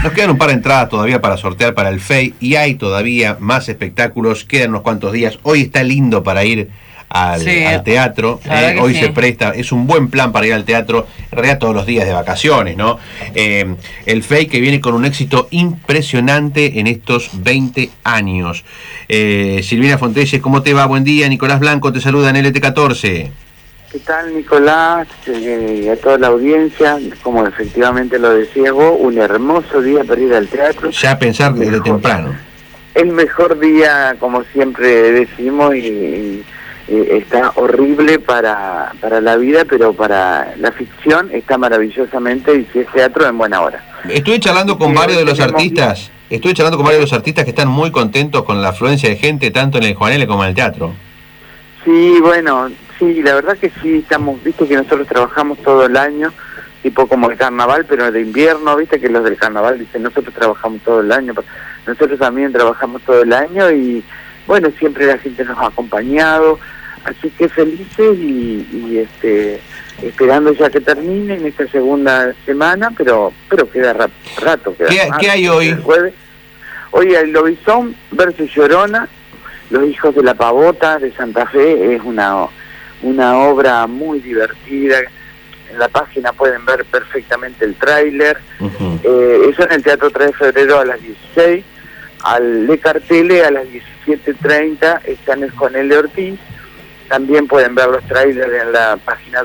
Nos quedan un par de entradas todavía para sortear para el FEI y hay todavía más espectáculos, quedan unos cuantos días. Hoy está lindo para ir al teatro, hoy se presta, es un buen plan para ir al teatro, en realidad todos los días de vacaciones, ¿no? El FEI que viene con un éxito impresionante en estos 20 años. Silvina Fontelles, ¿cómo te va? Buen día, Nicolás Blanco te saluda en LT14. ¿Qué tal, Nicolás? Y a toda la audiencia, como efectivamente lo decías vos, un hermoso día para ir al teatro. Ya pensar desde temprano. El mejor día, como siempre decimos, y está horrible para la vida, pero para la ficción está maravillosamente, y si es teatro, en buena hora. Estuve charlando con varios de los artistas, que están muy contentos con la afluencia de gente, tanto en el Juan L. como en el teatro. Sí, bueno, sí, la verdad que sí, viste que nosotros trabajamos todo el año, tipo como el carnaval, pero de invierno, viste que los del carnaval dicen, nosotros trabajamos todo el año, nosotros también trabajamos todo el año y bueno, siempre la gente nos ha acompañado, así que felices y esperando ya que termine en esta segunda semana, pero queda rato. ¿Qué hay hoy? El jueves. Hoy hay Lobizón versus Llorona, Los Hijos de la Pavota de Santa Fe, es una obra muy divertida. En la página pueden ver perfectamente el tráiler. Eso en el Teatro 3 de Febrero a las 16. Al Le Cartele a las 17:30 está en el Juan L. Ortiz. También pueden ver los trailers en la página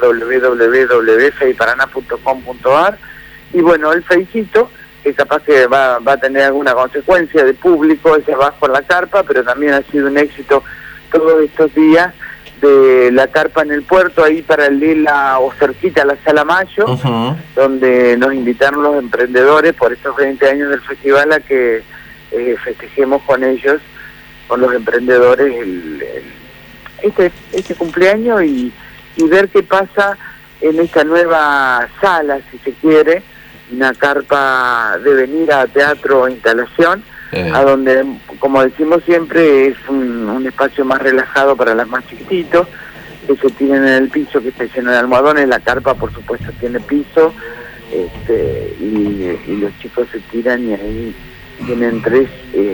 www.feiparaná.com.ar. Y bueno, el feicito, que capaz que va a tener alguna consecuencia de público, ese abajo en la carpa, pero también ha sido un éxito todos estos días de la carpa en el puerto, ahí paralela o cerquita a la Sala Mayo, donde nos invitaron los emprendedores por estos 20 años del festival a que festejemos con ellos, con los emprendedores, este cumpleaños y ver qué pasa en esta nueva sala, si se quiere, una carpa de venir a teatro o instalación, a donde, como decimos siempre, es un espacio más relajado para los más chiquititos, que se tienen en el piso, que está lleno de almohadones. La carpa, por supuesto, tiene piso, y los chicos se tiran y ahí tienen tres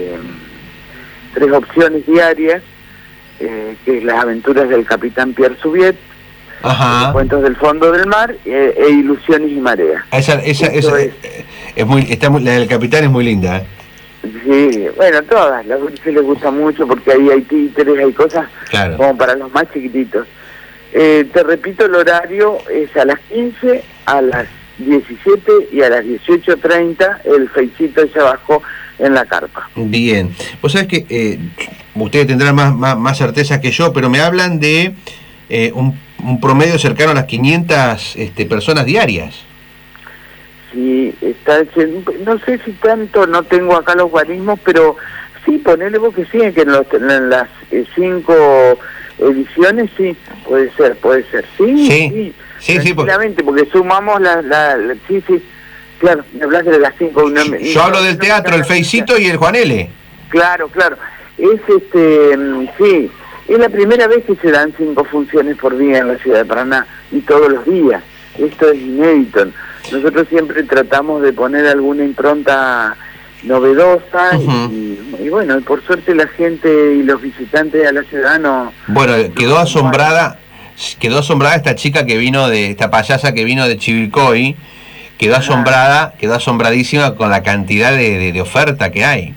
opciones diarias, que es Las Aventuras del Capitán Pierre Subiet, Cuentos del Fondo del Mar e Ilusiones y Mareas. La del Capitán es muy linda, ¿eh? Sí, bueno, todas, las se les gusta mucho porque ahí hay títeres, hay cosas como para los más chiquititos. Te repito, el horario es a las 15, a las 17 y a las 18:30, el feicito ya bajó en la carpa. Bien, vos sabés que ustedes tendrán más certeza que yo, pero me hablan de un promedio cercano a las 500 personas diarias. Sí, no sé si tanto, no tengo acá los guarismos, pero sí, ponele vos que sí, que en las 5 ediciones sí, puede ser, sí, tranquilamente, porque sumamos sí, claro, me hablas de las 5. Yo hablo del teatro, el feicito y el Juan L. Claro, es sí, es la primera vez que se dan 5 funciones por día en la ciudad de Paraná, y todos los días, esto es inédito. Nosotros siempre tratamos de poner alguna impronta novedosa y bueno, por suerte la gente y los visitantes a la ciudad no... Bueno, quedó asombrada esta chica que vino esta payasa que vino de Chivilcoy, quedó asombradísima con la cantidad de oferta que hay.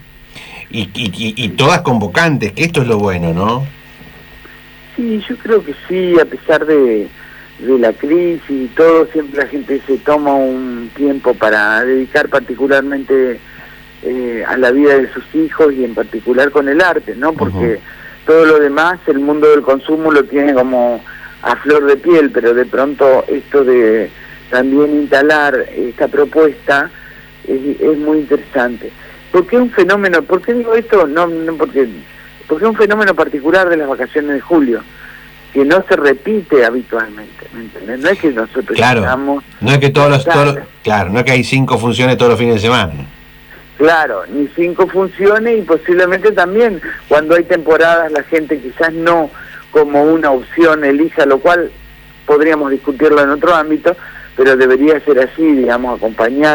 Y todas convocantes, que esto es lo bueno, ¿no? Sí, yo creo que sí, a pesar de la crisis y todo, siempre la gente se toma un tiempo para dedicar particularmente a la vida de sus hijos y en particular con el arte, ¿no? Porque todo lo demás, el mundo del consumo lo tiene como a flor de piel, pero de pronto esto de también instalar esta propuesta es muy interesante. ¿Por qué un fenómeno? ¿Por qué digo esto? Porque es un fenómeno particular de las vacaciones de julio, que no se repite habitualmente, ¿me entiendes? No es que nosotros no es que no es que hay 5 funciones todos los fines de semana. Claro, ni 5 funciones, y posiblemente también cuando hay temporadas la gente quizás no como una opción elija, lo cual podríamos discutirlo en otro ámbito, pero debería ser así, digamos, acompañar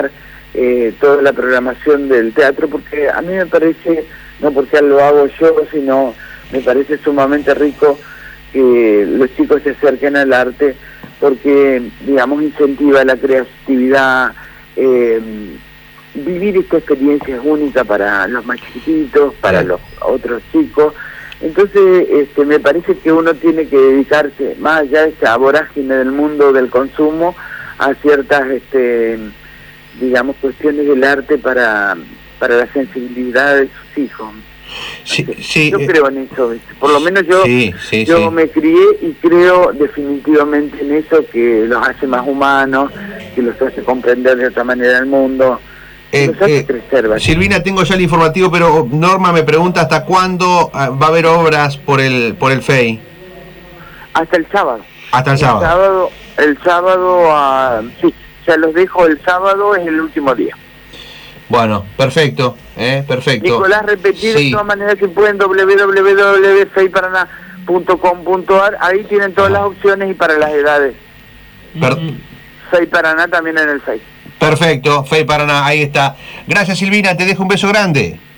toda la programación del teatro, porque a mí me parece, no porque lo hago yo, sino me parece sumamente rico que los chicos se acerquen al arte, porque, digamos, incentiva la creatividad. Vivir esta experiencia es única para los más chiquititos, para los otros chicos. Entonces, me parece que uno tiene que dedicarse, más allá de esa vorágine del mundo del consumo, a ciertas, digamos, cuestiones del arte para la sensibilidad de sus hijos. Yo creo en eso, por lo menos yo me crié y creo definitivamente en eso, que los hace más humanos, que los hace comprender de otra manera el mundo. Silvina, tengo ya el informativo, pero Norma me pregunta hasta cuándo va a haber obras por el FEI. Hasta el sábado. Hasta el sábado. El sábado, sí, ya los dejo, el sábado es el último día. Bueno, perfecto, perfecto. Nicolás, repetir de todas maneras, que pueden www.feiparaná.com.ar, ahí tienen todas las opciones y para las edades. FEI Paraná también en el FEI. Perfecto, FEI Paraná, ahí está. Gracias, Silvina, te dejo un beso grande.